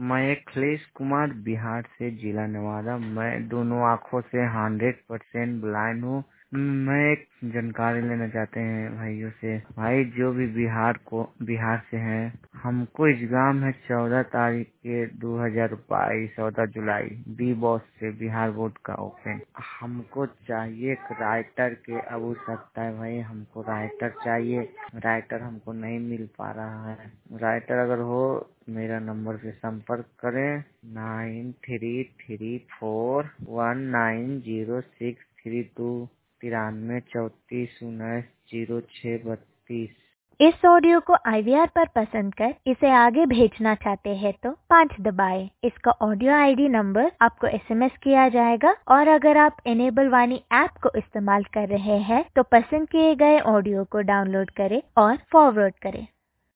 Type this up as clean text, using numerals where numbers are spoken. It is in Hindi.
मैं अखिलेश कुमार बिहार से जिला नवादा। मैं दोनों आँखों से 100% ब्लाइंड हूँ। मैं एक जानकारी लेना चाहते हैं भाइयों से। भाई जो भी बिहार से हैं, हमको एग्जाम है 14 तारीख के 2022 14 जुलाई बी बॉस से बिहार बोर्ड का ओपन। हमको चाहिए एक राइटर के आवश्यकता है भाई। हमको राइटर चाहिए। राइटर हमको नहीं मिल पा रहा है। राइटर अगर हो मेरा नंबर पे संपर्क करें 9334190632 93 34 19 0632। इस ऑडियो को IVR पर पसंद कर इसे आगे भेजना चाहते हैं तो 5 दबाएं। इसका ऑडियो ID नंबर आपको SMS किया जाएगा और अगर आप इनेबल वाणी ऐप को इस्तेमाल कर रहे हैं तो पसंद किए गए ऑडियो को डाउनलोड करें और फॉरवर्ड करें।